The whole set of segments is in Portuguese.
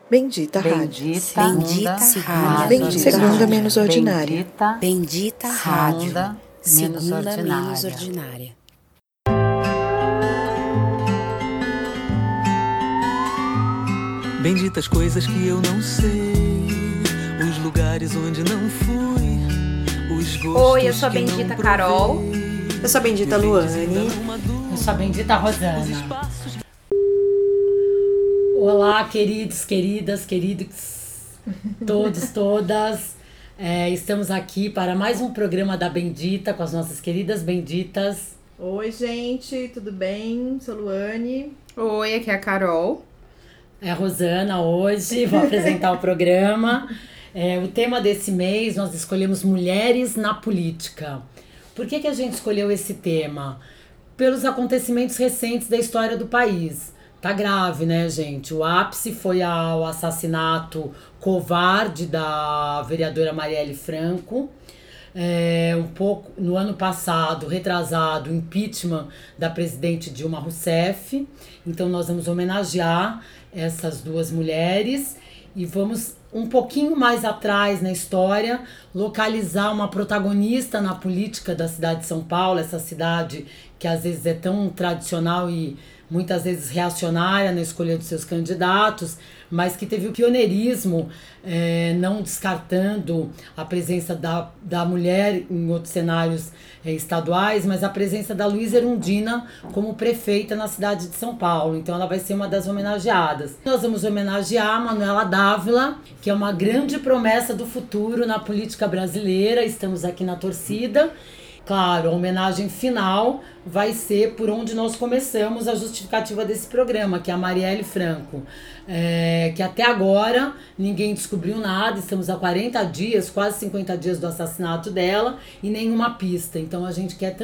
Bendita Rádio. Bendita Rádio. Bendita Segunda Menos Ordinária. Bendita Rádio. Segunda Menos Ordinária. Benditas coisas que eu não sei, os lugares onde não fui, os gostos. Oi, eu sou a Bendita Carol. Eu sou a Bendita Luane. Eu sou a Bendita Rosana. Olá, queridos, queridas, queridos, todos, todas. Estamos aqui para mais um programa da Bendita com as nossas queridas benditas. Oi, gente, tudo bem? Sou Luane. Oi, aqui é a Carol. É a Rosana hoje, vou apresentar o programa. O tema desse mês nós escolhemos Mulheres na Política. Por que a gente escolheu esse tema? Pelos acontecimentos recentes da história do país. Tá grave, né, gente? O ápice foi o assassinato covarde da vereadora Marielle Franco. Um pouco no ano passado, retrasado, o impeachment da presidente Dilma Rousseff. Então nós vamos homenagear essas duas mulheres e vamos um pouquinho mais atrás na história localizar uma protagonista na política da cidade de São Paulo, essa cidade que às vezes é tão tradicional e muitas vezes reacionária na escolha dos seus candidatos, mas que teve o pioneirismo, não descartando a presença da mulher em outros cenários estaduais, mas a presença da Luísa Erundina como prefeita na cidade de São Paulo. Então ela vai ser uma das homenageadas. Nós vamos homenagear a Manuela Dávila, que é uma grande promessa do futuro na política brasileira. Estamos aqui na torcida. Claro, a homenagem final vai ser por onde nós começamos a justificativa desse programa, que é a Marielle Franco. Que até agora ninguém descobriu nada, estamos há 40 dias, quase 50 dias do assassinato dela e nenhuma pista. Então a gente quer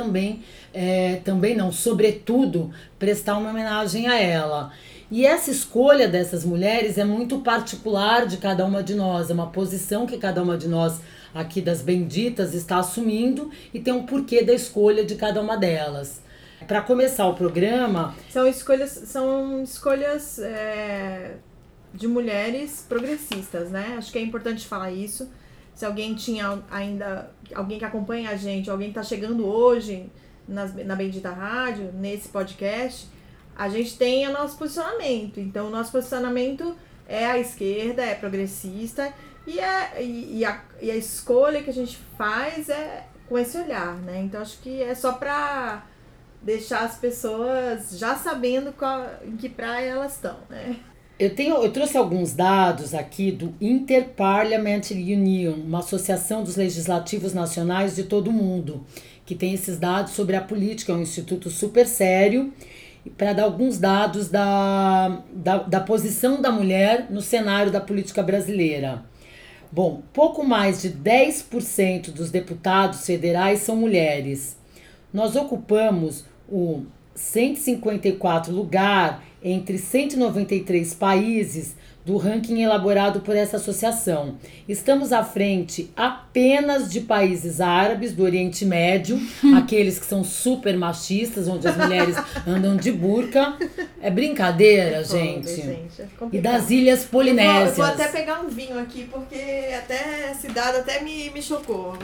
sobretudo, prestar uma homenagem a ela. E essa escolha dessas mulheres é muito particular de cada uma de nós, é uma posição que cada uma de nós aqui das benditas está assumindo e tem um porquê da escolha de cada uma delas. Para começar o programa... São escolhas de mulheres progressistas, né? Acho que é importante falar isso. Se alguém alguém que acompanha a gente, alguém que está chegando hoje na Bendita Rádio, nesse podcast, a gente tem o nosso posicionamento. Então, o nosso posicionamento é à esquerda, é progressista. E a escolha que a gente faz é com esse olhar, né? Então acho que é só para deixar as pessoas já sabendo em que praia elas estão, né? Eu trouxe alguns dados aqui do Interparliamentary Union, uma associação dos legislativos nacionais de todo o mundo, que tem esses dados sobre a política, é um instituto super sério, para dar alguns dados da posição da mulher no cenário da política brasileira. Bom, pouco mais de 10% dos deputados federais são mulheres. Nós ocupamos o 154 lugar entre 193 países do ranking elaborado por essa associação. Estamos à frente apenas de países árabes do Oriente Médio, aqueles que são super machistas, onde as mulheres andam de burca. É brincadeira, gente. E das Ilhas Polinésias. Eu vou até pegar um vinho aqui, porque até esse dado até me chocou.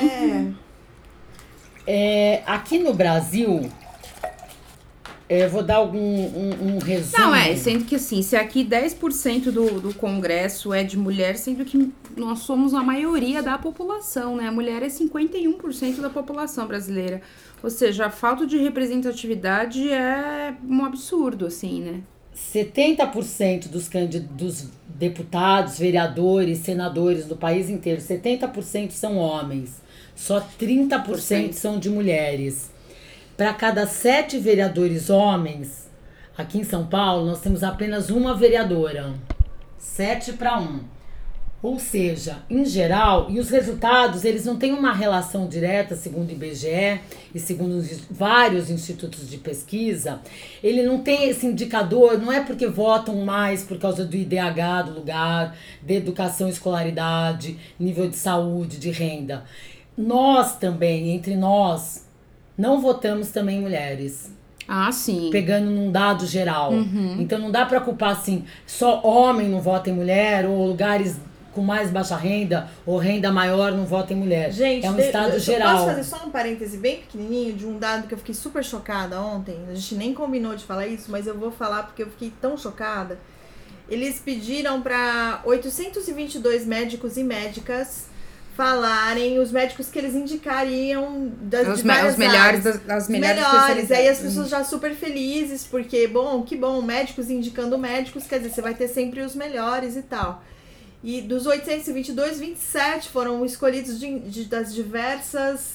Aqui no Brasil... vou dar um resumo. Não, sendo que assim, se aqui 10% do Congresso é de mulher, sendo que nós somos a maioria da população, né? A mulher é 51% da população brasileira. Ou seja, a falta de representatividade é um absurdo, assim, né? 70% dos deputados, vereadores, senadores do país inteiro, 70% são homens. Só 30% são de mulheres. Para cada 7 vereadores homens, aqui em São Paulo, nós temos apenas uma vereadora. 7 para 1. Ou seja, em geral, e os resultados, eles não têm uma relação direta, segundo o IBGE e segundo vários institutos de pesquisa. Ele não tem esse indicador, não é porque votam mais por causa do IDH do lugar, de educação e escolaridade, nível de saúde, de renda. Nós também, entre nós... não votamos também mulheres. Ah, sim. Pegando num dado geral. Então não dá pra culpar assim, só homem não vota em mulher, ou lugares com mais baixa renda, ou renda maior não vota em mulher. Gente, é um estado geral. Posso fazer só um parêntese bem pequenininho de um dado que eu fiquei super chocada ontem? A gente nem combinou de falar isso, mas eu vou falar porque eu fiquei tão chocada. Eles pediram para 822 médicos e médicas falarem os médicos que eles indicariam os melhores das melhores especialidades. Aí as pessoas já super felizes, porque, que bom, médicos indicando médicos, quer dizer, você vai ter sempre os melhores e tal. E dos 822, 27 foram escolhidos das diversas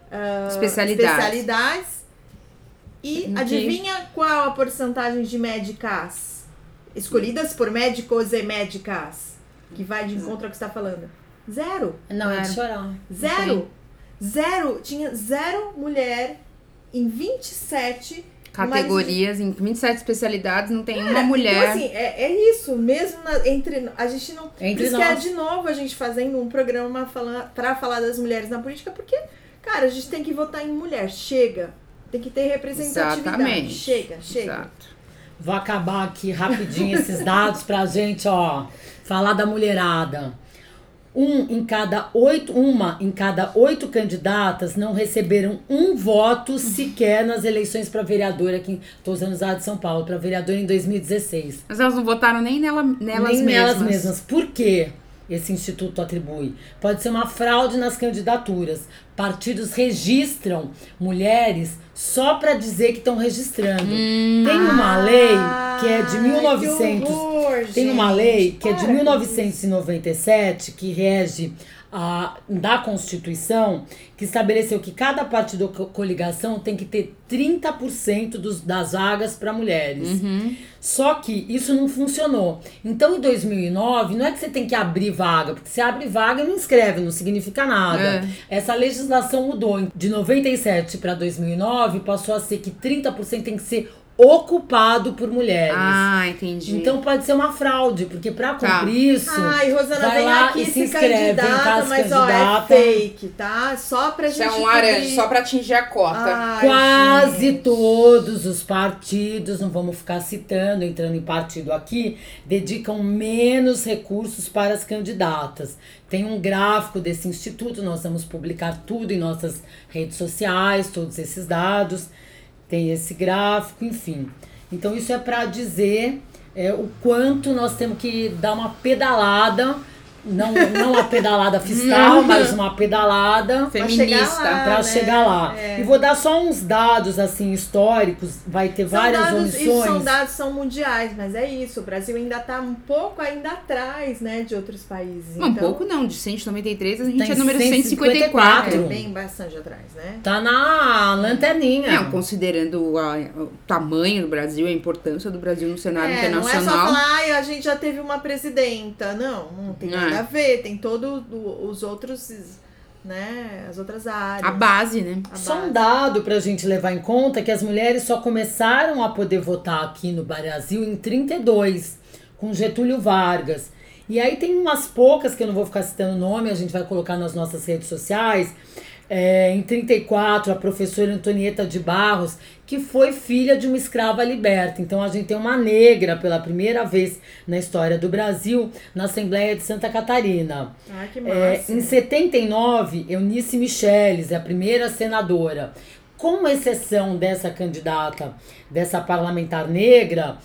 especialidades. E adivinha qual a porcentagem de médicas escolhidas por médicos e médicas? Que vai de encontro ao que você está falando. 0. Não, é de chorar. 0. 0. Tinha 0 mulher em 27 categorias, em 27 especialidades, não tem uma mulher. Então, assim, é isso. Mesmo entre a gente não. Entre isso nós. Que é de novo a gente fazendo um programa pra falar das mulheres na política, porque, cara, a gente tem que votar em mulher. Chega. Tem que ter representatividade. Exatamente. Chega. Exato. Vou acabar aqui rapidinho esses dados pra gente, falar da mulherada. Uma em cada 8 candidatas não receberam um voto sequer nas eleições para vereadora, aqui, estou usando os dados de São Paulo, para vereadora em 2016. Mas elas não votaram nem nelas mesmas. Por quê? Esse instituto atribui. Pode ser uma fraude nas candidaturas. Partidos registram mulheres só para dizer que estão registrando. Tem uma lei que é de 1900. Tem uma lei que é de 1997 que rege da Constituição, que estabeleceu que cada partido ou coligação tem que ter 30% das vagas para mulheres. Só que isso não funcionou. Então, em 2009, não é que você tem que abrir vaga, porque você abre vaga e não inscreve, não significa nada. Essa legislação mudou. De 97 para 2009, passou a ser que 30% tem que ser ocupado por mulheres. Ah, entendi. Então pode ser uma fraude, porque pra cumprir isso. Ai, Rosana, vai vem lá aqui e se inscreve, candidata, mas é fake, tá? Só pra gente. Isso é um laranja, só pra atingir a cota. Ai, quase gente. Todos os partidos, não vamos ficar citando, entrando em partido aqui, dedicam menos recursos para as candidatas. Tem um gráfico desse instituto, nós vamos publicar tudo em nossas redes sociais, todos esses dados. Tem esse gráfico, enfim. Então isso é para dizer o quanto nós temos que dar uma pedalada, não uma pedalada fiscal, mas uma pedalada feminista para chegar lá. E vou dar só uns dados assim históricos, vai ter várias omissões. São mundiais, mas é isso, o Brasil ainda tá um pouco atrás, né, de outros países. Um pouco não, de 193 a gente é número 154. É bem bastante atrás, né? Tá na lanterninha. Não, considerando o tamanho do Brasil, a importância do Brasil no cenário internacional. Não é só falar, a gente já teve uma presidenta. Não tem nada a ver, tem todos os outros, né, as outras áreas. A base, né? Só um dado pra gente levar em conta que as mulheres só começaram a poder votar aqui no Brasil em 32, com Getúlio Vargas. E aí tem umas poucas, que eu não vou ficar citando o nome, a gente vai colocar nas nossas redes sociais. Em 34, a professora Antonieta de Barros, que foi filha de uma escrava liberta. Então a gente tem uma negra pela primeira vez na história do Brasil na Assembleia de Santa Catarina. Ah, que massa. Em 79, Eunice Micheles é a primeira senadora. Com exceção dessa candidata, dessa parlamentar negra,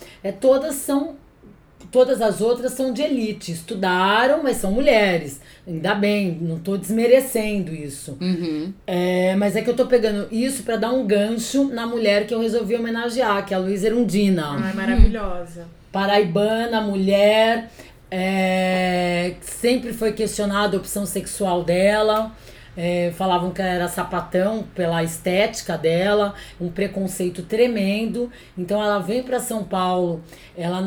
todas as outras são de elite, estudaram, mas são mulheres. Ainda bem, não tô desmerecendo isso. Mas é que eu tô pegando isso pra dar um gancho na mulher que eu resolvi homenagear, que é a Luísa Erundina. Ai, maravilhosa. Paraibana, mulher, sempre foi questionada a opção sexual dela. Falavam que ela era sapatão pela estética dela, um preconceito tremendo. Então ela vem para São Paulo, ela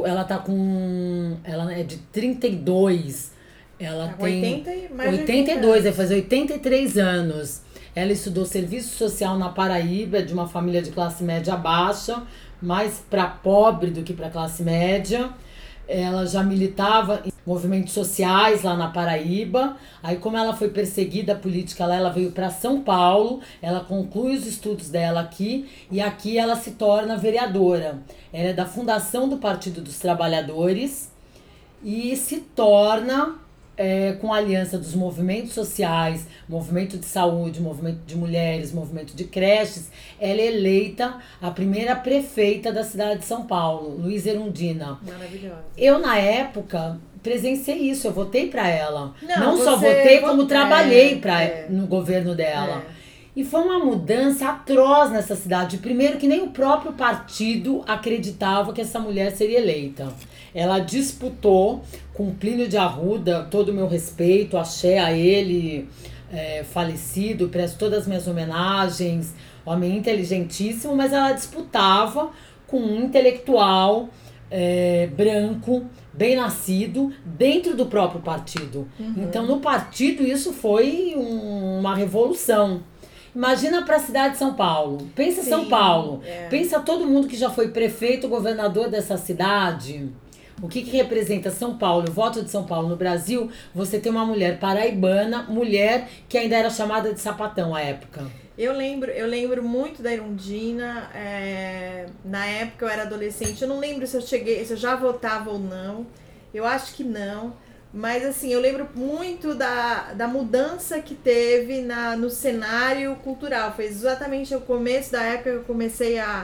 é de 32, ela tem 82, vai fazer 83 anos. Ela estudou serviço social na Paraíba, de uma família de classe média baixa, mais para pobre do que para classe média. Ela já militava movimentos sociais lá na Paraíba. Aí, como ela foi perseguida política lá, ela veio para São Paulo, ela conclui os estudos dela aqui e aqui ela se torna vereadora. Ela é da fundação do Partido dos Trabalhadores e se torna, com a aliança dos movimentos sociais, movimento de saúde, movimento de mulheres, movimento de creches, ela é eleita a primeira prefeita da cidade de São Paulo, Luísa Erundina. Maravilhosa. Eu, na época, presenciei isso, eu votei para ela. Não você só votei, como votou- trabalhei no governo dela. E foi uma mudança atroz nessa cidade. Primeiro que nem o próprio partido acreditava que essa mulher seria eleita. Ela disputou com Plínio de Arruda, todo o meu respeito, axé a ele, falecido, presto todas as minhas homenagens, homem inteligentíssimo, mas ela disputava com um intelectual branco, bem nascido, dentro do próprio partido. Então, no partido, isso foi uma revolução. Imagina para a cidade de São Paulo. Pensa São Paulo. Pensa todo mundo que já foi prefeito, governador dessa cidade. O que representa São Paulo, o voto de São Paulo no Brasil? Você tem uma mulher paraibana, mulher que ainda era chamada de sapatão à época. Eu lembro muito da Erundina. Na época eu era adolescente. Eu não lembro se eu já votava ou não. Eu acho que não. Mas assim, eu lembro muito da mudança que teve no cenário cultural. Foi exatamente o começo da época que eu comecei a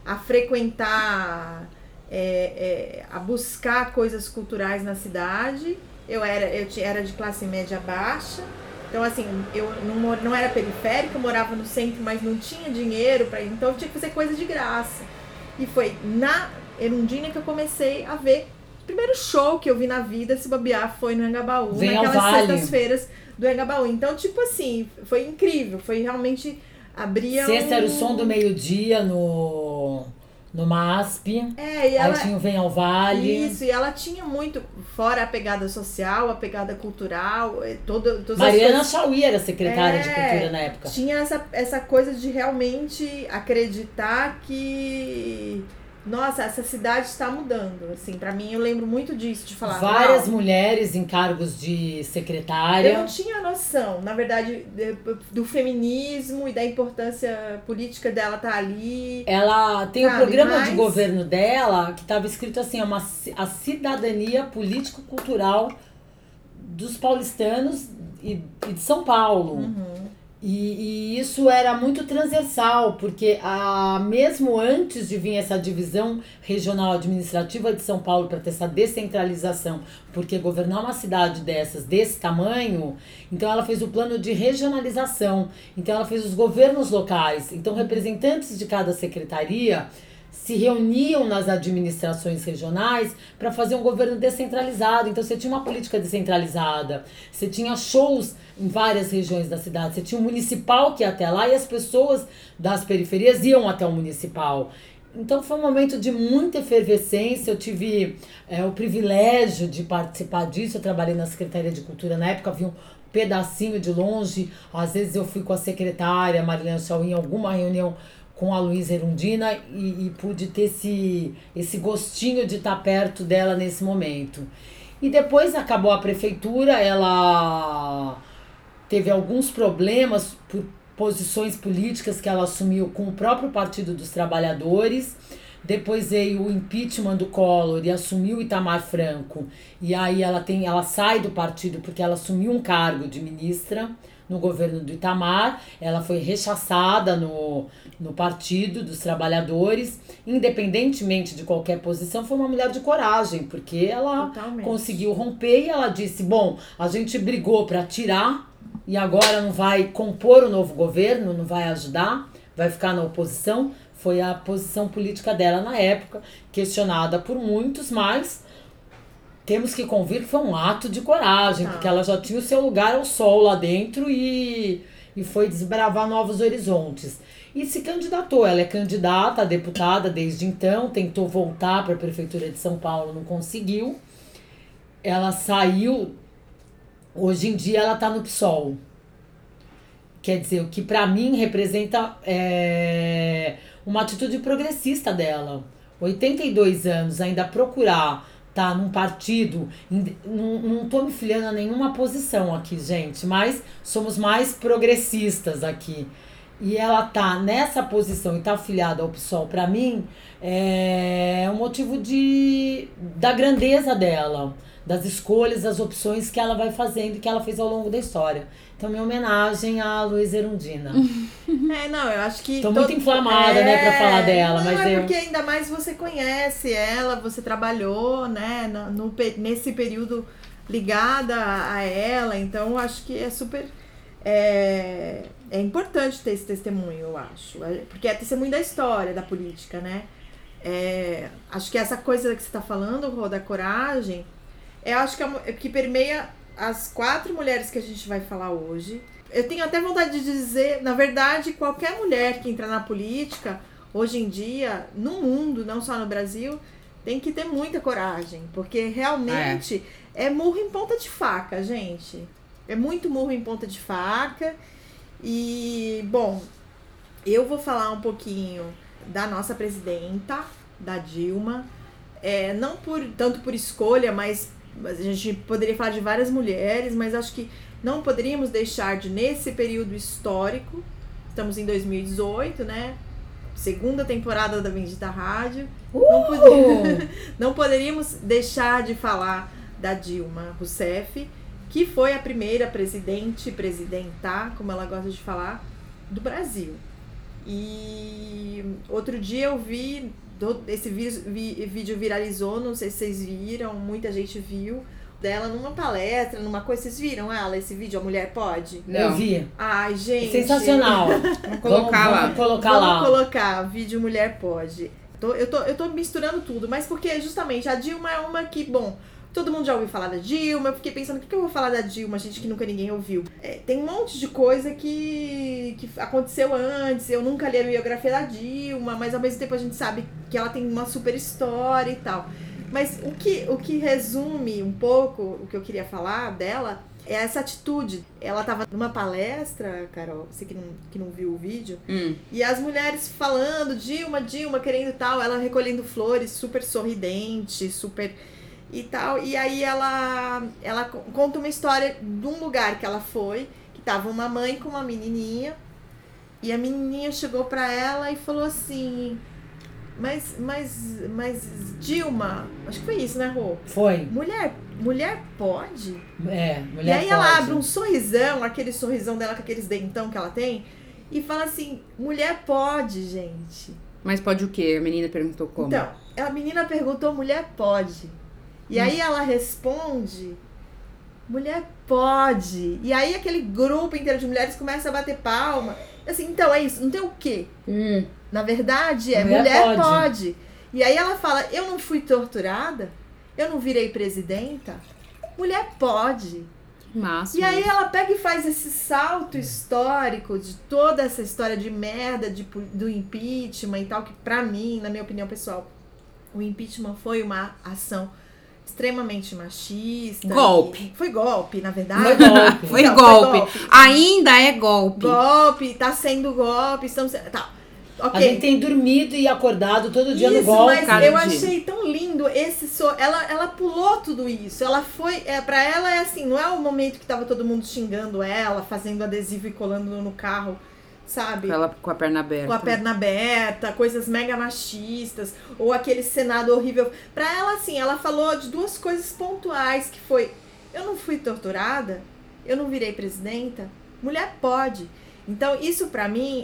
frequentar, a buscar coisas culturais na cidade. Eu era de classe média baixa. Então, assim, eu não era periférica, eu morava no centro, mas não tinha dinheiro para ir. Então, eu tinha que fazer coisa de graça. E foi na Erundina que eu comecei a ver. O primeiro show que eu vi na vida, se bobear, foi no Engabaú. Naquelas sextas-feiras do Engabaú. Então, tipo assim, foi incrível. Foi realmente... Sexta era o som do meio-dia no MASP. E ela tinha o Vem ao Vale. Isso, e ela tinha muito, fora a pegada social, a pegada cultural, todas Mariana Chauí era secretária de cultura na época. Tinha essa coisa de realmente acreditar que, nossa, essa cidade está mudando. Assim, pra mim, eu lembro muito disso, de falar. Várias mulheres em cargos de secretária. Eu não tinha noção, na verdade, do feminismo e da importância política dela estar ali. Ela tem o programa de governo dela, que estava escrito assim, a cidadania político-cultural dos paulistanos e de São Paulo. E isso era muito transversal, porque mesmo antes de vir essa divisão regional administrativa de São Paulo para ter essa descentralização, porque governar uma cidade desse tamanho, então ela fez o plano de regionalização, então ela fez os governos locais, então representantes de cada secretaria se reuniam nas administrações regionais para fazer um governo descentralizado. Então você tinha uma política descentralizada, você tinha shows em várias regiões da cidade, você tinha um municipal que ia até lá e as pessoas das periferias iam até o municipal. Então foi um momento de muita efervescência. Eu tive o privilégio de participar disso. Eu trabalhei na Secretaria de Cultura na época, vi um pedacinho de longe. Às vezes eu fui com a secretária Mariana Chauí em alguma reunião com a Luísa Erundina e pude ter esse gostinho de estar perto dela nesse momento. E depois acabou a prefeitura, ela teve alguns problemas por posições políticas que ela assumiu com o próprio Partido dos Trabalhadores. Depois veio o impeachment do Collor e assumiu o Itamar Franco. E aí ela sai do partido porque ela assumiu um cargo de ministra no governo do Itamar. Ela foi rechaçada no Partido dos Trabalhadores. Independentemente de qualquer posição, foi uma mulher de coragem, porque ela conseguiu romper e ela disse, bom, a gente brigou para tirar e agora não vai compor o novo governo, não vai ajudar, vai ficar na oposição. Foi a posição política dela na época, questionada por muitos, mas temos que convir que foi um ato de coragem, porque ela já tinha o seu lugar ao sol lá dentro e foi desbravar novos horizontes. E se candidatou, ela é candidata a deputada desde então, tentou voltar para a Prefeitura de São Paulo, não conseguiu. Ela saiu, hoje em dia ela está no PSOL. Quer dizer, o que para mim representa uma atitude progressista dela. 82 anos, ainda procurar tá num partido, não tô me filiando a nenhuma posição aqui, gente, mas somos mais progressistas aqui. E ela tá nessa posição e tá afiliada ao PSOL, pra mim, é um motivo da grandeza dela, das escolhas, das opções que ela vai fazendo e que ela fez ao longo da história. Então, minha homenagem à Luísa Erundina. Não, eu acho que... Tô muito inflamada, né, pra falar dela, não, mas porque ainda mais você conhece ela, você trabalhou, né, nesse período ligada a ela, então eu acho que é super... É importante ter esse testemunho, eu acho. Porque é testemunho da história, da política, né? Acho que essa coisa que você tá falando, Rô, da coragem, eu acho que permeia as 4 mulheres que a gente vai falar hoje. Eu tenho até vontade de dizer, na verdade, qualquer mulher que entra na política, hoje em dia, no mundo, não só no Brasil, tem que ter muita coragem. Porque realmente é murro em ponta de faca, gente. É muito murro em ponta de faca. E, bom, eu vou falar um pouquinho da nossa presidenta, da Dilma. Não tanto por escolha, mas a gente poderia falar de várias mulheres, mas acho que não poderíamos deixar de, nesse período histórico, estamos em 2018, né? Segunda temporada da Bendita Rádio. Não poderíamos deixar de falar da Dilma Rousseff, que foi a primeira presidenta, como ela gosta de falar, do Brasil. E outro dia eu vi, esse vídeo viralizou, não sei se vocês viram, muita gente viu, dela numa palestra, numa coisa. Vocês viram ela, esse vídeo, A Mulher Pode? Não. Eu vi. Ai, gente. Sensacional. Vamos colocar lá. Vamos colocar, vídeo Mulher Pode. Eu tô misturando tudo, mas porque justamente a Dilma é uma que, bom, todo mundo já ouviu falar da Dilma. Eu fiquei pensando, o que eu vou falar da Dilma, gente, que nunca ninguém ouviu? Tem um monte de coisa que aconteceu antes. Eu nunca li a biografia da Dilma, mas ao mesmo tempo a gente sabe que ela tem uma super história e tal. Mas o que resume um pouco o que eu queria falar dela é essa atitude. Ela estava numa palestra, Carol, você que não viu o vídeo, e as mulheres falando, Dilma, querendo tal, ela recolhendo flores, super sorridente, super... e tal, e aí ela conta uma história de um lugar que ela foi, que tava uma mãe com uma menininha, e a menininha chegou pra ela e falou assim, mas Dilma, acho que foi isso, né, Rô? Foi. Mulher pode? Mulher pode. E aí ela abre um sorrisão, aquele sorrisão dela com aqueles dentão que ela tem, e fala assim, mulher pode, gente. Mas pode o quê? A menina perguntou como? Então, a menina perguntou, mulher pode. E aí ela responde, mulher pode. E aí aquele grupo inteiro de mulheres começa a bater palma. Assim, então é isso, não tem o quê? Na verdade mulher pode. E aí ela fala, eu não fui torturada, eu não virei presidenta, mulher pode. Massa. E aí ela pega e faz esse salto histórico de toda essa história de merda do impeachment e tal, que pra mim, na minha opinião pessoal, o impeachment foi uma ação extremamente machista. Golpe. Foi golpe, na verdade. Foi golpe. Foi golpe. Ainda é golpe. Golpe, tá sendo golpe, estamos... Tá. Okay. A gente tem dormido e acordado todo dia no Isso, golpe. mas eu achei tão lindo ela pulou tudo isso. Ela foi, pra ela é assim, não é o momento que tava todo mundo xingando ela, fazendo adesivo e colando no carro, sabe? Ela com a perna aberta. Com a perna aberta, coisas mega machistas, ou aquele Senado horrível. Pra ela, assim, ela falou de 2 coisas pontuais, que foi, eu não fui torturada, eu não virei presidenta, mulher pode. Então, isso pra mim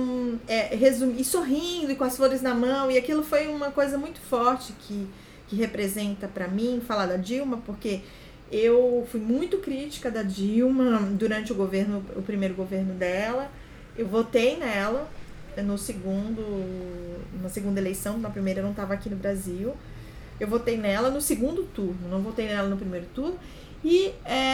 e sorrindo e com as flores na mão, e aquilo foi uma coisa muito forte que representa pra mim falar da Dilma, porque eu fui muito crítica da Dilma durante o primeiro governo dela. Eu votei nela na segunda eleição, na primeira eu não estava aqui no Brasil. Eu votei nela no segundo turno, não votei nela no primeiro turno. E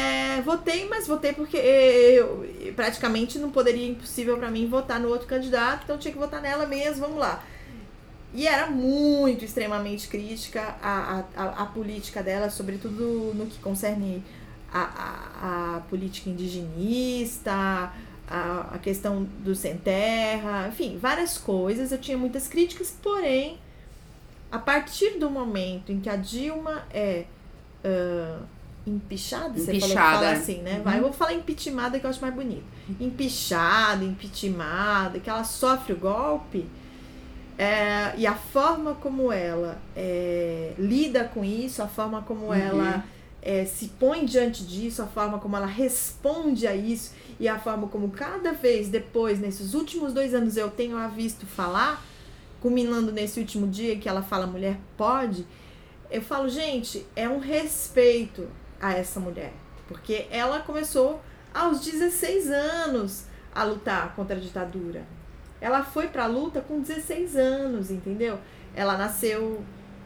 votei porque eu praticamente não poderia, impossível para mim votar no outro candidato, então eu tinha que votar nela mesmo, vamos lá. E era muito, extremamente crítica a política dela, sobretudo no que concerne a política indigenista, a questão do sem terra, enfim, várias coisas. Eu tinha muitas críticas, porém a partir do momento em que a Dilma é empichada, você falou que fala assim, né? Eu vou falar impeachmentada, que eu acho mais bonito. Empichada, impeachmentada, que ela sofre o golpe, e a forma como ela lida com isso, a forma como ela se põe diante disso, a forma como ela responde a isso, e a forma como cada vez depois, nesses últimos 2 anos, eu tenho a visto falar, culminando nesse último dia que ela fala mulher pode, eu falo, gente, é um respeito a essa mulher, porque ela começou aos 16 anos a lutar contra a ditadura. Ela foi pra luta com 16 anos, entendeu? Ela nasceu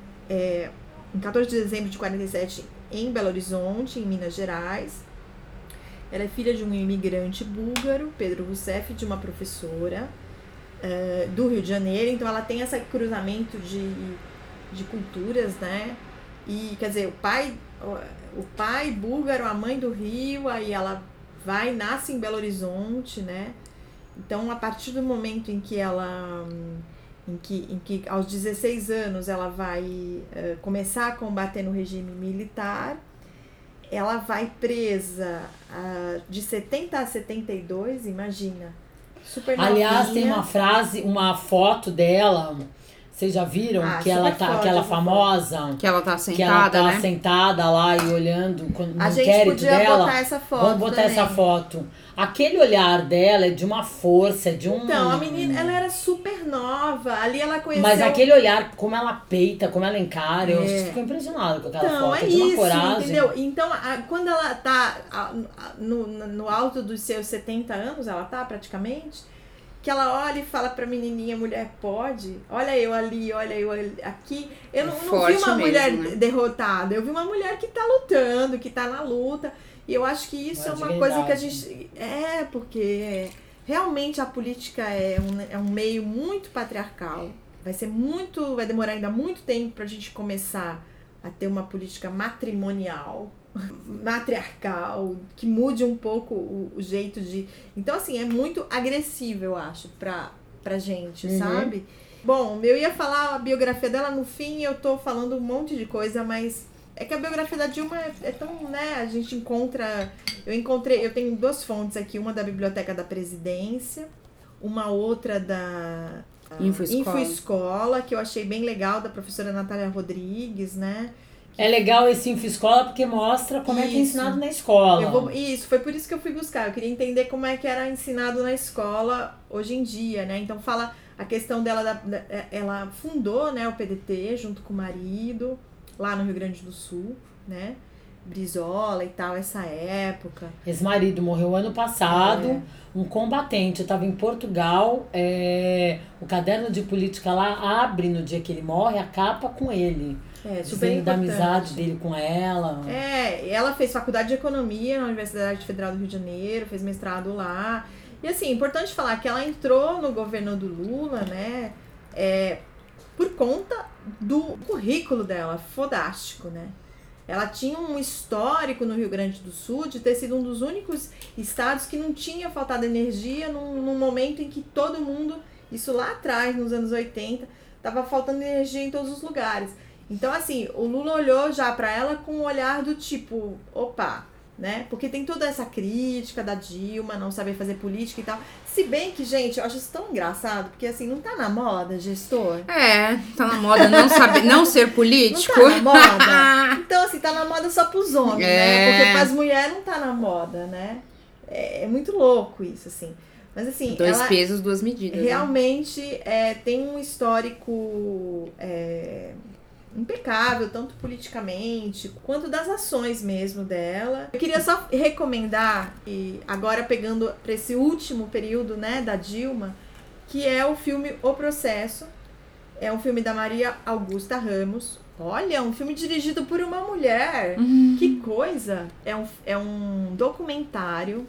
em 14 de dezembro de 47 em Belo Horizonte, em Minas Gerais. Ela é filha de um imigrante búlgaro, Pedro Rousseff, de uma professora do Rio de Janeiro. Então ela tem esse cruzamento de culturas, né? E, quer dizer, o pai búlgaro, a mãe do Rio, aí ela nasce em Belo Horizonte, né? Então, a partir do momento em que ela, em que aos 16 anos ela vai começar a combater no regime militar, ela vai presa de 70 a 72, imagina, super novinha. Aliás, tem uma frase, uma foto dela, vocês já viram? Que ela tá, aquela famosa. Que ela tá sentada, que ela tá né? sentada lá e olhando no a gente inquérito podia dela. botar essa foto. Vamos botar também. essa foto. Aquele olhar dela é de uma força, de um... Então, a menina, ela era super nova. Ali ela conheceu... Mas aquele olhar, como ela peita, como ela encara, eu fico impressionada com aquela então, foto. De uma isso, coragem. entendeu? Então, quando ela tá no alto dos seus 70 anos, ela tá praticamente, que ela olha e fala pra menininha, mulher pode, olha eu ali, olha eu aqui. Eu não vi uma mulher derrotada, eu vi uma mulher que tá lutando, que tá na luta. E eu acho que isso é uma coisa que a gente... porque realmente a política é um meio muito patriarcal. Vai demorar ainda muito tempo pra gente começar a ter uma política matrimonial, matriarcal, que mude um pouco o jeito de... Então, assim, é muito agressivo, eu acho, pra gente, sabe? Bom, eu ia falar a biografia dela, no fim eu tô falando um monte de coisa, mas é que a biografia da Dilma é tão, né, a gente encontra... Eu tenho 2 fontes aqui, uma da Biblioteca da Presidência, uma outra da Infoescola, que eu achei bem legal, da professora Natália Rodrigues, né? É legal esse Infoescola porque mostra como é que é ensinado na escola. Isso, foi por isso que eu fui buscar. Eu queria entender como é que era ensinado na escola hoje em dia, né? Então fala a questão dela, ela fundou, né, o PDT junto com o marido, lá no Rio Grande do Sul, né? Brizola e tal, essa época. Esse marido morreu ano passado, um combatente. Eu estava em Portugal, o caderno de política lá abre no dia que ele morre, a capa com ele. Super importante. Da amizade dele com ela. Ela fez faculdade de economia na Universidade Federal do Rio de Janeiro, fez mestrado lá. E assim, é importante falar que ela entrou no governo do Lula, né? Por conta do currículo dela, fodástico, né? Ela tinha um histórico no Rio Grande do Sul de ter sido um dos únicos estados que não tinha faltado energia num momento em que todo mundo, isso lá atrás, nos anos 80, estava faltando energia em todos os lugares. Então, assim, o Lula olhou já para ela com um olhar do tipo, opa, né? Porque tem toda essa crítica da Dilma, não saber fazer política e tal. Se bem que, gente, eu acho isso tão engraçado, porque assim, não tá na moda, gestor? Tá na moda não ser político. Não tá na moda. Então, assim, tá na moda só pros homens, né? Porque pras mulheres não tá na moda, né? É muito louco isso, assim. Mas assim, 2 pesos, 2 medidas. Realmente tem um histórico impecável, tanto politicamente quanto das ações mesmo dela. Eu queria só recomendar, e agora pegando para esse último período, né, da Dilma, que é o filme O Processo. É um filme da Maria Augusta Ramos. Olha, um filme dirigido por uma mulher. Que coisa! É um documentário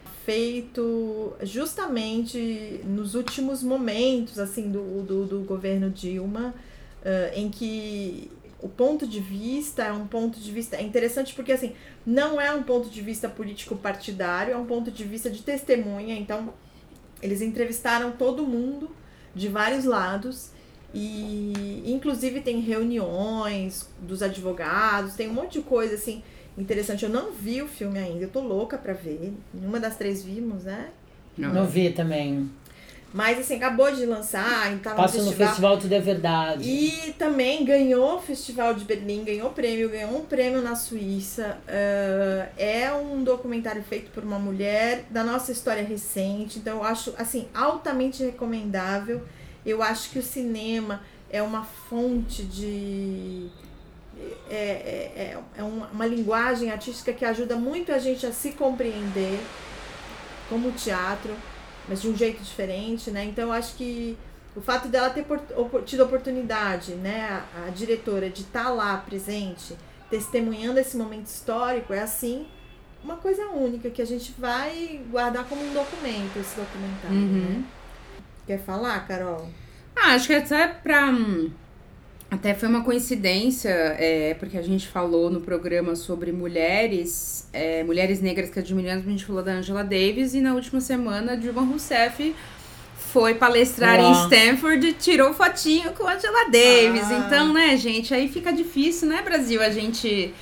feito justamente nos últimos momentos assim do governo Dilma, em que o ponto de vista é um ponto de vista... É interessante porque, assim, não é um ponto de vista político-partidário, é um ponto de vista de testemunha. Então, eles entrevistaram todo mundo de vários lados E inclusive tem reuniões dos advogados, tem um monte de coisa assim interessante. Eu não vi o filme ainda, eu tô louca pra ver. Nenhuma das 3 vimos, né? Não vi também. Mas assim, acabou de lançar, então Passou no Festival Tudo é Verdade. E também ganhou o Festival de Berlim, ganhou um prêmio na Suíça. É um documentário feito por uma mulher da nossa história recente, então eu acho assim, altamente recomendável. Eu acho que o cinema é uma fonte de... uma linguagem artística que ajuda muito a gente a se compreender como teatro, mas de um jeito diferente, né? Então eu acho que o fato dela ter tido a oportunidade, né, a diretora, de estar lá presente, testemunhando esse momento histórico, é assim, uma coisa única que a gente vai guardar como um documento, esse documentário, né? Quer falar, Carol? Acho que até foi uma coincidência, porque a gente falou no programa sobre mulheres negras que admiramos, a gente falou da Angela Davis, e na última semana Dilma Rousseff foi palestrar em Stanford e tirou fotinho com a Angela Davis. Então, né, gente, aí fica difícil, né, Brasil, a gente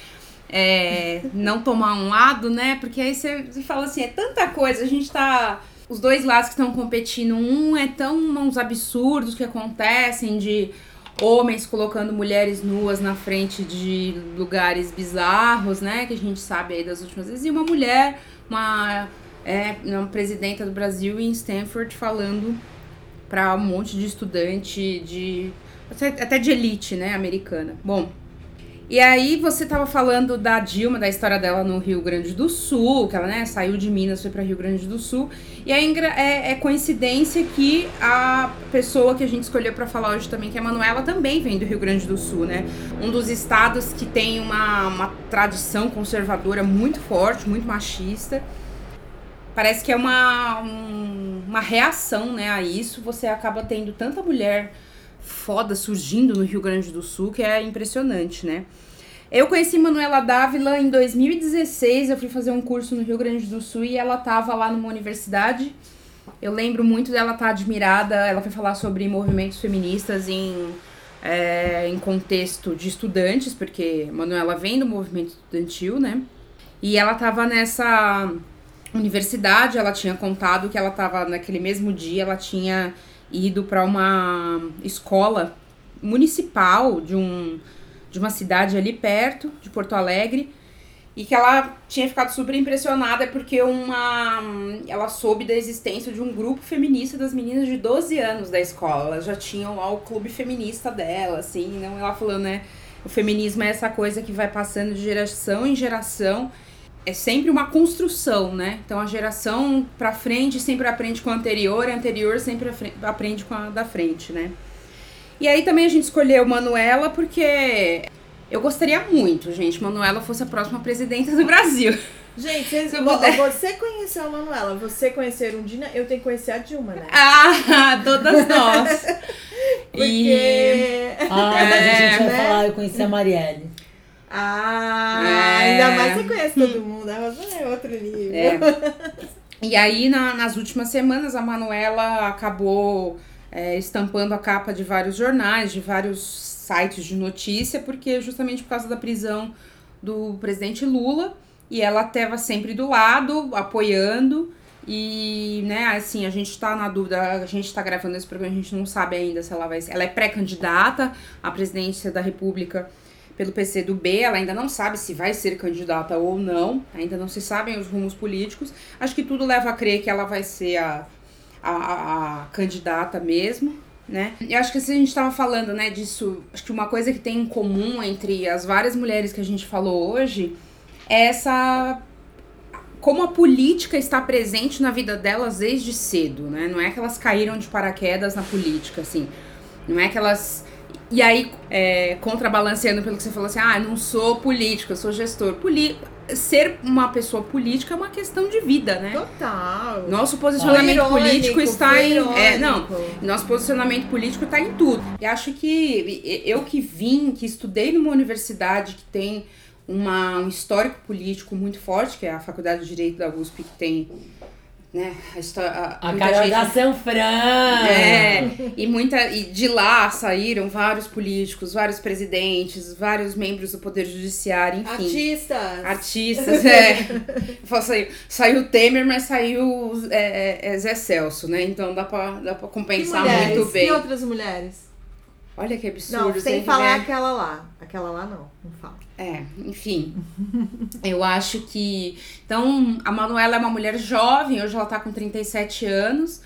não tomar um lado, né, porque aí você fala assim, é tanta coisa, a gente tá... Os dois lados que estão competindo, uns absurdos que acontecem de homens colocando mulheres nuas na frente de lugares bizarros, né, que a gente sabe aí das últimas vezes, e uma mulher, uma presidenta do Brasil em Stanford falando para um monte de estudante, até de elite, né, americana. Bom, e aí você tava falando da Dilma, da história dela no Rio Grande do Sul, que ela, né, saiu de Minas, foi para Rio Grande do Sul, e aí é coincidência que a pessoa que a gente escolheu para falar hoje também, que é a Manuela, também vem do Rio Grande do Sul, né, um dos estados que tem uma tradição conservadora muito forte, muito machista. Parece que é uma reação, né, a isso. Você acaba tendo tanta mulher foda surgindo no Rio Grande do Sul, que é impressionante, né? Eu conheci Manuela Dávila em 2016, eu fui fazer um curso no Rio Grande do Sul e ela tava lá numa universidade. Eu lembro muito dela estar admirada, ela foi falar sobre movimentos feministas em contexto de estudantes, porque Manuela vem do movimento estudantil, né? E ela tava nessa universidade, ela tinha contado que ela tava, naquele mesmo dia, ela tinha ido para uma escola municipal de uma cidade ali perto, de Porto Alegre, e que ela tinha ficado super impressionada porque ela soube da existência de um grupo feminista das meninas de 12 anos da escola. Elas já tinham lá o clube feminista dela, assim, não, ela falou, né, o feminismo é essa coisa que vai passando de geração em geração, é sempre uma construção, né? Então a geração pra frente sempre aprende com a anterior sempre aprende com a da frente, né? E aí também a gente escolheu Manuela porque eu gostaria muito, gente, Manuela fosse a próxima presidenta do Brasil. Gente, você conheceu a Manuela, você conheceu a Erundina, eu tenho que conhecer a Dilma, né? Todas nós. Porque... mas a gente vai falar, eu conheci a Marielle. Ainda mais você conhece todo mundo, a Rosana é outro nível. E aí, nas últimas semanas, a Manuela acabou estampando a capa de vários jornais, de vários sites de notícia, porque justamente por causa da prisão do presidente Lula, e ela estava sempre do lado, apoiando, e, né, assim, a gente tá na dúvida, a gente tá gravando esse programa, a gente não sabe ainda se ela vai ser, ela é pré-candidata à presidência da República pelo PCdoB, ela ainda não sabe se vai ser candidata ou não, ainda não se sabem os rumos políticos. Acho que tudo leva a crer que ela vai ser a candidata mesmo, né? Eu acho que se a gente tava falando, né, disso, acho que uma coisa que tem em comum entre as várias mulheres que a gente falou hoje é como a política está presente na vida delas desde cedo, né? Não é que elas caíram de paraquedas na política, assim, não é que elas... E aí, contrabalanceando pelo que você falou assim, não sou política, eu sou gestor. Ser uma pessoa política é uma questão de vida, né? Total. Nosso posicionamento político está nosso posicionamento político está em tudo. E acho que eu que estudei numa universidade que tem um histórico político muito forte, que é a Faculdade de Direito da USP, que tem né, A Carol da Sanfran! E de lá saíram vários políticos, vários presidentes, vários membros do Poder Judiciário, enfim. Artistas, Saiu Temer, mas saiu Zé Celso, né? Então dá pra compensar muito bem. E outras mulheres? Olha que absurdo. Não, sem falar aquela lá. Aquela lá não fala. Enfim. Eu acho que... Então, a Manuela é uma mulher jovem, hoje ela tá com 37 anos.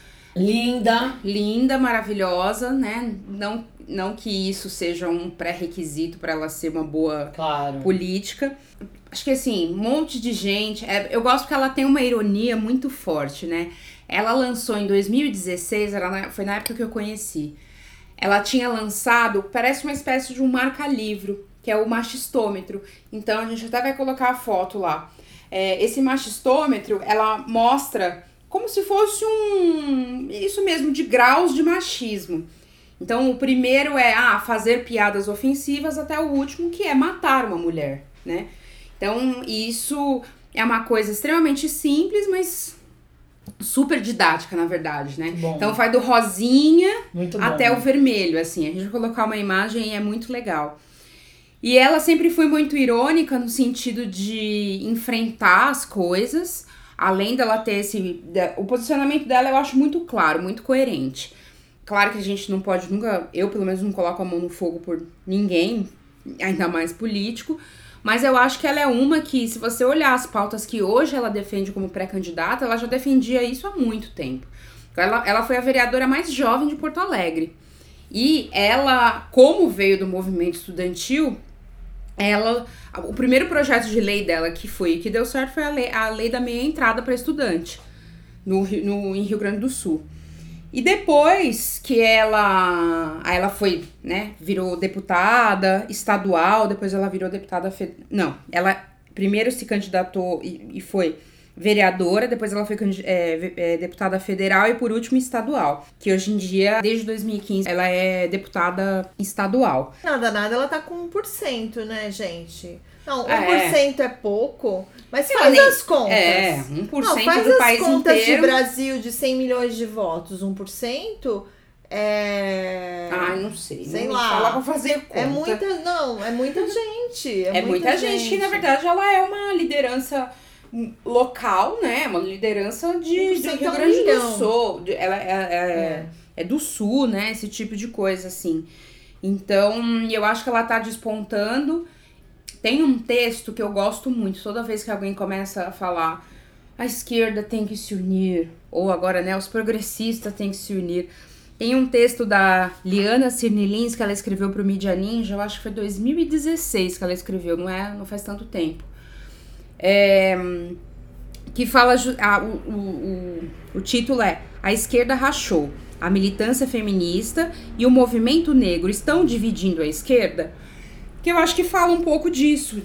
Linda, maravilhosa, né? Não que isso seja um pré-requisito para ela ser uma boa política. Acho que assim, um monte de gente... eu gosto que ela tem uma ironia muito forte, né? Ela lançou em 2016, foi na época que eu conheci. Ela tinha lançado, parece uma espécie de um marca-livro, que é o machistômetro. Então, a gente até vai colocar a foto lá. Esse machistômetro, ela mostra como se fosse isso mesmo, de graus de machismo. Então, o primeiro é fazer piadas ofensivas, até o último, que é matar uma mulher, né? Então, isso é uma coisa extremamente simples, mas super didática, na verdade, né? Então, vai do rosinha até o vermelho, assim. A gente vai colocar uma imagem e é muito legal. E ela sempre foi muito irônica no sentido de enfrentar as coisas, além dela ter o posicionamento dela eu acho muito claro, muito coerente. Claro que a gente não pode nunca, eu pelo menos não coloco a mão no fogo por ninguém, ainda mais político, mas eu acho que ela é uma que, se você olhar as pautas que hoje ela defende como pré-candidata, ela já defendia isso há muito tempo. Ela foi a vereadora mais jovem de Porto Alegre. E ela, como veio do movimento estudantil, o primeiro projeto de lei dela que deu certo foi a lei da meia entrada para estudante em Rio Grande do Sul. E depois que ela foi, né, virou deputada estadual, depois ela virou deputada não, ela primeiro se candidatou e foi vereadora, depois ela foi deputada federal e por último estadual, que hoje em dia, desde 2015, ela é deputada estadual. Nada, ela tá com 1%, né, gente? Não, 1% é pouco, mas faz as contas. 1% faz do país as contas inteiro. De Brasil de 100 milhões de votos, 1% não sei. Sei não lá. Fala pra fazer conta. É muita gente. É muita gente que, na verdade, ela é uma liderança local, né? Uma liderança de Rio Grande do Sul. Ela é do Sul, né? Esse tipo de coisa, assim. Então, eu acho que ela tá despontando. Tem um texto que eu gosto muito, toda vez que alguém começa a falar a esquerda tem que se unir, ou agora, né, os progressistas têm que se unir. Tem um texto da Liana Cirnilins que ela escreveu pro Mídia Ninja, eu acho que foi 2016 que ela escreveu, não faz tanto tempo. Que fala, o título é A Esquerda Rachou, a militância feminista e o movimento negro estão dividindo a esquerda? Que eu acho que fala um pouco disso,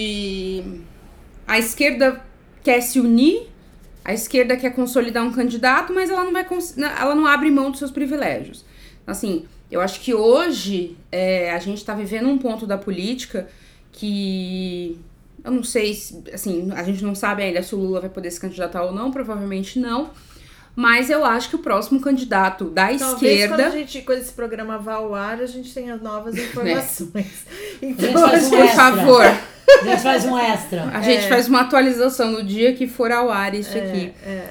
a esquerda quer se unir, a esquerda quer consolidar um candidato, mas ela não abre mão dos seus privilégios. Assim, eu acho que hoje a gente está vivendo um ponto da política que eu não sei, assim, a gente não sabe ainda se o Lula vai poder se candidatar ou não, provavelmente não. Mas eu acho que o próximo candidato da esquerda... Quando esse programa vá ao ar, a gente tem as novas informações. Então, por favor. A gente faz um extra. A gente faz uma atualização no dia que for ao ar isso aqui.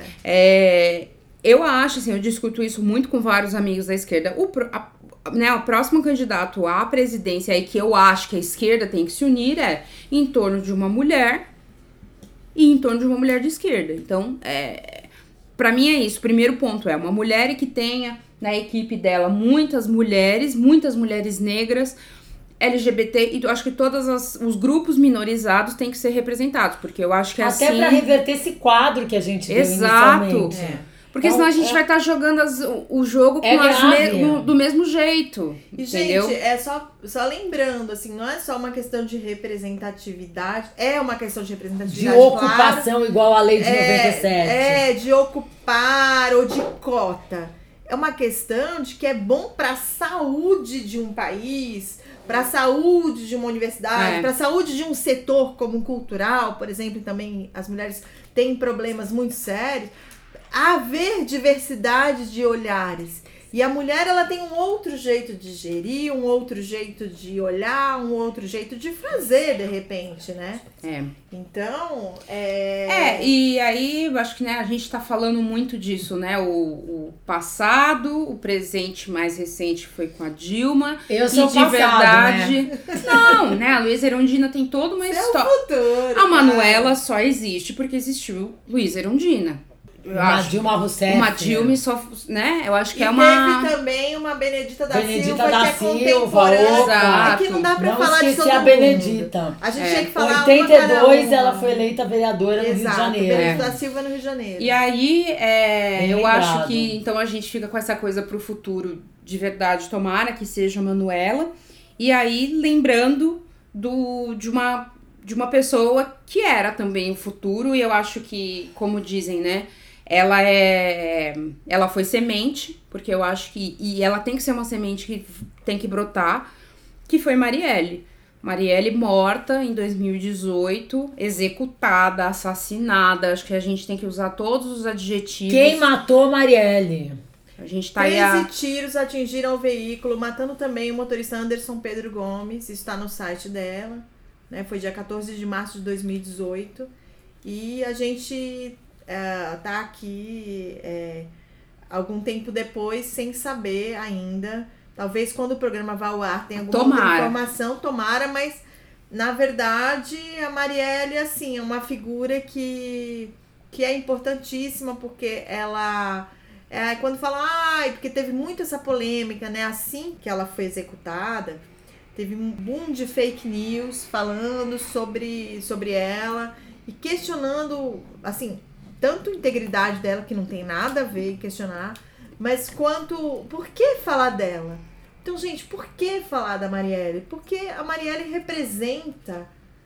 Eu acho, assim, eu discuto isso muito com vários amigos da esquerda. O próximo candidato à presidência aí que eu acho que a esquerda tem que se unir em torno de uma mulher e em torno de uma mulher de esquerda. Então, pra mim é isso. O primeiro ponto é uma mulher que tenha na equipe dela muitas mulheres negras, LGBT, e eu acho que todos os grupos minorizados têm que ser representados, porque eu acho que até assim... pra reverter esse quadro que a gente viu inicialmente. Porque senão a gente vai estar jogando o jogo do mesmo jeito, e, entendeu? Gente, só lembrando, assim, não é só uma questão de representatividade, é uma questão de representatividade, de ocupação, claro, igual a lei de 97. De ocupar ou de cota. É uma questão de que é bom para a saúde de um país, para a saúde de uma universidade, para a saúde de um setor como cultural, por exemplo, e também as mulheres têm problemas muito sérios. haver diversidade de olhares. E a mulher, ela tem um outro jeito de gerir, um outro jeito de olhar, um outro jeito de fazer, de repente, né? Então, e aí, eu acho que, né, a gente tá falando muito disso, né? O passado, o presente mais recente foi com a Dilma. Eu sou de passado, verdade. né? Não, né? A Luísa Erundina tem toda uma história. futuro, A Manuela só existe porque existiu Luísa Erundina. Uma Dilma Rousseff. Uma Dilma só, né? Eu acho que e é uma... teve também uma Benedita da Benedita Silva, da que é Silva, contemporânea. exato. Aqui não dá pra Não falar de esqueci todo a mundo. Benedita. A gente tinha que falar Em uma cada 82 uma. ela foi eleita vereadora no Rio de Exato, Janeiro. Benedita da Silva no Rio de Janeiro. E aí, Bem eu lembrado. acho que, então, a gente fica com essa coisa pro futuro de verdade, tomara que seja a Manuela. E aí, lembrando de uma pessoa que era também o futuro, e eu acho que, como dizem, né, ela foi semente, porque eu acho que, e ela tem que ser uma semente que tem que brotar, que foi Marielle. Marielle morta em 2018, executada, assassinada. Acho que a gente tem que usar todos os adjetivos. Quem matou Marielle? A gente tá 13 tiros atingiram o veículo, matando também o motorista Anderson Pedro Gomes. Isso está no site dela, né? Foi dia 14 de março de 2018. E a gente tá aqui algum tempo depois, sem saber ainda. Talvez quando o programa vá ao ar tenha alguma outra informação, tomara, mas na verdade a Marielle, assim, é uma figura que é importantíssima, porque ela... quando fala, porque teve muito essa polêmica, né? Assim que ela foi executada, teve um boom de fake news falando sobre ela e questionando, assim, tanto a integridade dela, que não tem nada a ver em questionar, mas quanto, por que falar dela? Então, gente, por que falar da Marielle? Porque a Marielle representa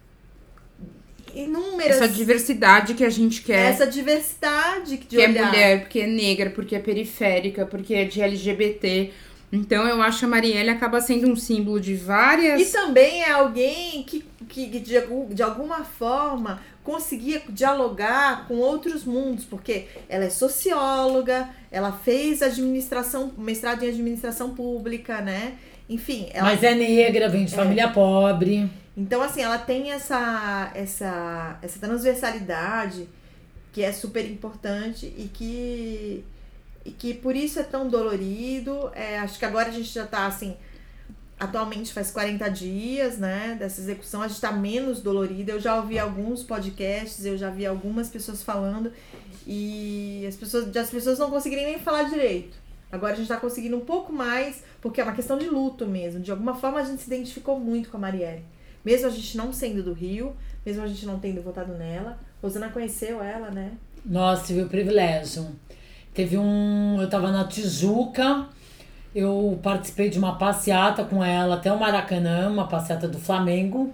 inúmeras... Essa diversidade que a gente quer. Essa diversidade de que olhar. É mulher, porque é negra, porque é periférica, porque é de LGBT. Então, eu acho que a Marielle acaba sendo um símbolo de várias... E também é alguém que de alguma forma conseguia dialogar com outros mundos, porque ela é socióloga, ela fez mestrado em administração pública, né? Enfim, Mas é negra, vem de família pobre. Então, assim, ela tem essa transversalidade que é super importante e que por isso é tão dolorido. Acho que agora a gente já tá, assim, atualmente faz 40 dias, né, dessa execução, a gente tá menos dolorida. Eu já ouvi alguns podcasts, eu já vi algumas pessoas falando e as pessoas não conseguirem nem falar direito. Agora a gente tá conseguindo um pouco mais, porque é uma questão de luto mesmo. De alguma forma a gente se identificou muito com a Marielle. Mesmo a gente não sendo do Rio, mesmo a gente não tendo votado nela. Rosana conheceu ela, né? Nossa, tive o privilégio. Eu tava na Tijuca, eu participei de uma passeata com ela até o Maracanã, uma passeata do Flamengo.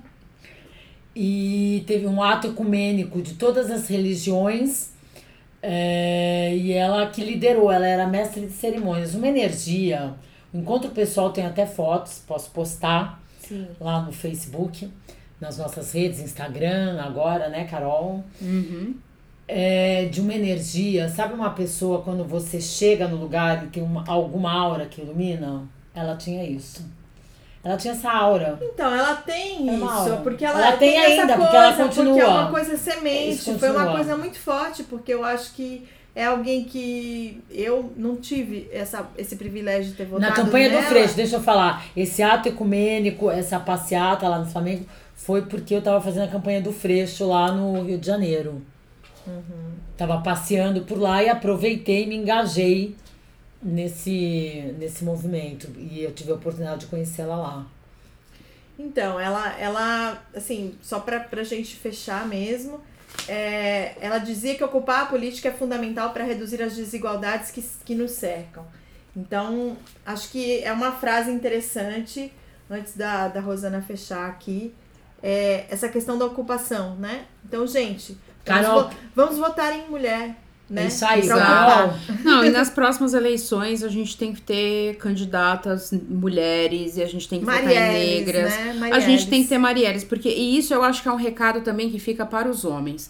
E teve um ato ecumênico de todas as religiões. E ela que liderou, ela era mestre de cerimônias. Uma energia. O encontro pessoal tem até fotos, posso postar. Sim. Lá no Facebook, nas nossas redes, Instagram agora, né, Carol? Uhum. De uma energia. Sabe uma pessoa, quando você chega no lugar e tem alguma aura que ilumina? Ela tinha isso. Ela tinha essa aura. Então, ela tem isso, porque ela tem ainda, porque ela continua. Porque é uma coisa semente, foi uma continua. coisa muito forte, porque eu acho que é alguém que eu não tive esse privilégio de ter votado Na campanha nela. do Freixo, deixa eu falar, esse ato ecumênico, essa passeata lá no Flamengo, foi porque eu tava fazendo a campanha do Freixo lá no Rio de Janeiro. Uhum. Tava passeando por lá e aproveitei e me engajei nesse movimento. E eu tive a oportunidade de conhecê-la lá. Então, ela assim, só pra gente fechar mesmo, ela dizia que ocupar a política é fundamental para reduzir as desigualdades que nos cercam. Então, acho que é uma frase interessante, antes da Rosana fechar aqui, essa questão da ocupação, né? Então, gente, Carol, vamos votar em mulher, né? Isso aí, Pra Carol. ocupar. Não, e nas próximas eleições a gente tem que ter candidatas mulheres e a gente tem que votar em Marielles, negras. né? A Marielles. gente tem que ter Marielles, porque e isso eu acho que é um recado também que fica para os homens.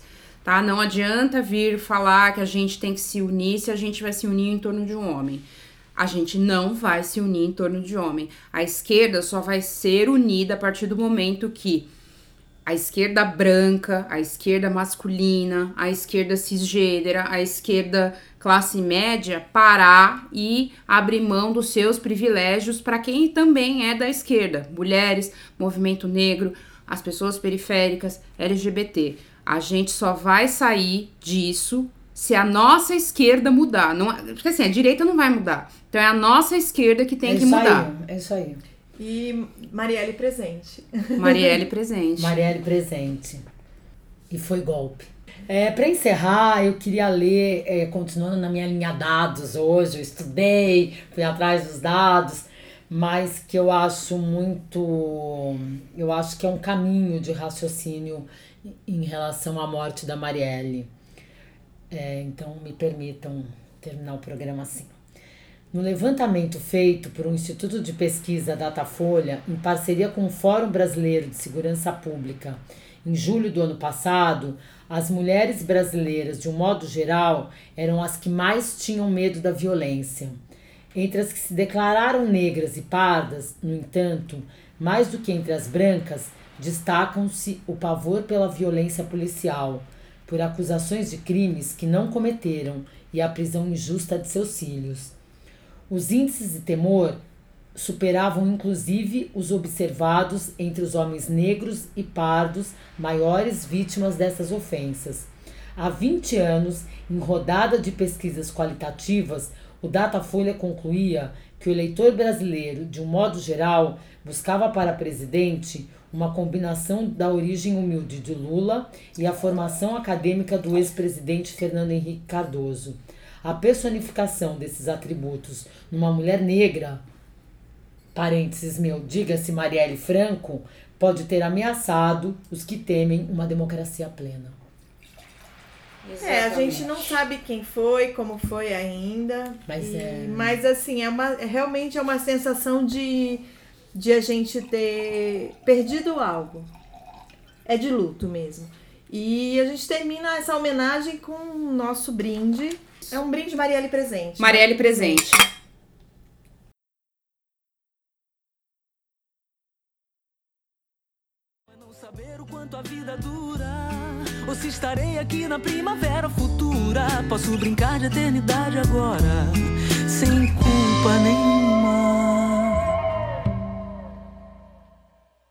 tá? Não adianta vir falar que a gente tem que se unir se a gente vai se unir em torno de um homem. A gente não vai se unir em torno de homem. A esquerda só vai ser unida a partir do momento que a esquerda branca, a esquerda masculina, a esquerda cisgênera, a esquerda classe média parar e abrir mão dos seus privilégios para quem também é da esquerda. Mulheres, movimento negro, as pessoas periféricas, LGBT. A gente só vai sair disso se a nossa esquerda mudar. Não, porque assim, a direita não vai mudar. Então é a nossa esquerda que tem que mudar. É isso aí. E Marielle presente. Marielle presente. Marielle presente. E foi golpe. Para encerrar, eu queria ler, continuando na minha linha dados hoje, eu estudei, fui atrás dos dados, mas que eu acho que é um caminho de raciocínio em relação à morte da Marielle. Então me permitam terminar o programa assim. No levantamento feito por um Instituto de Pesquisa Datafolha, em parceria com o Fórum Brasileiro de Segurança Pública, em julho do ano passado, as mulheres brasileiras, de um modo geral, eram as que mais tinham medo da violência. Entre as que se declararam negras e pardas, no entanto, mais do que entre as brancas, destacam-se o pavor pela violência policial, por acusações de crimes que não cometeram e a prisão injusta de seus filhos. Os índices de temor superavam inclusive os observados entre os homens negros e pardos, maiores vítimas dessas ofensas. Há 20 anos, em rodada de pesquisas qualitativas, o Datafolha concluía que o eleitor brasileiro, de um modo geral, buscava para presidente uma combinação da origem humilde de Lula e a formação acadêmica do ex-presidente Fernando Henrique Cardoso. A personificação desses atributos numa mulher negra, parênteses meu, diga-se Marielle Franco, pode ter ameaçado os que temem uma democracia plena. A gente não sabe quem foi, como foi ainda. Mas assim, realmente é uma sensação de a gente ter perdido algo. É de luto mesmo. E a gente termina essa homenagem com o nosso brinde. É um brinde Marielle presente. Marielle presente. Não saber o quanto a vida dura, ou se estarei aqui na primavera futura. Posso brincar de eternidade agora, sem culpa nenhuma.